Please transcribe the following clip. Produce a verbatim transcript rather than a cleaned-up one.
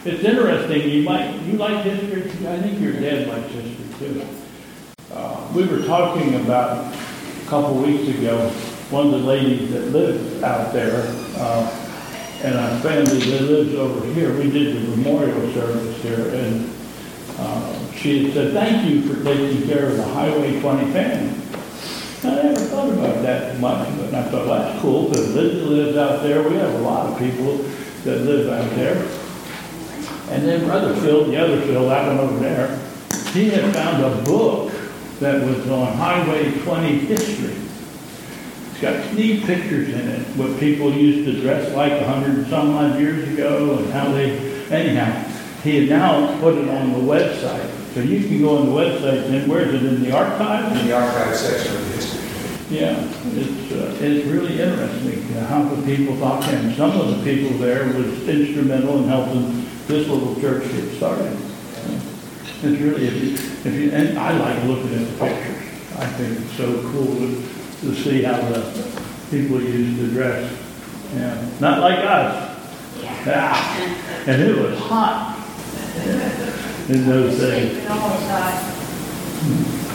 It's interesting. You might you like history? I think your dad likes history too. Uh, we were talking about a couple weeks ago. One of the ladies that lives out there, uh, and our family that lives over here. We did the memorial service here, and uh, she had said, "Thank you for taking care of the Highway twenty family." I never thought about that much, but I thought, well, that's cool, because Linda lives out there. We have a lot of people that live out there. And then Brother Phil, the other Phil, that one over there, he had found a book that was on Highway twenty history. It's got neat pictures in it, what people used to dress like a hundred and some odd years ago, and how they, anyhow, he had now put it on the website. So you can go on the website, and where is it, in the archives? In the archive section of history. Yeah, it's uh, it's really interesting how the people thought, and some of the people there was instrumental in helping this little church get started. It's really, if you, if you, and I like looking at the pictures. I think it's so cool to, to see how the people used to dress. Yeah, not like us. Yeah, and it was hot in those days.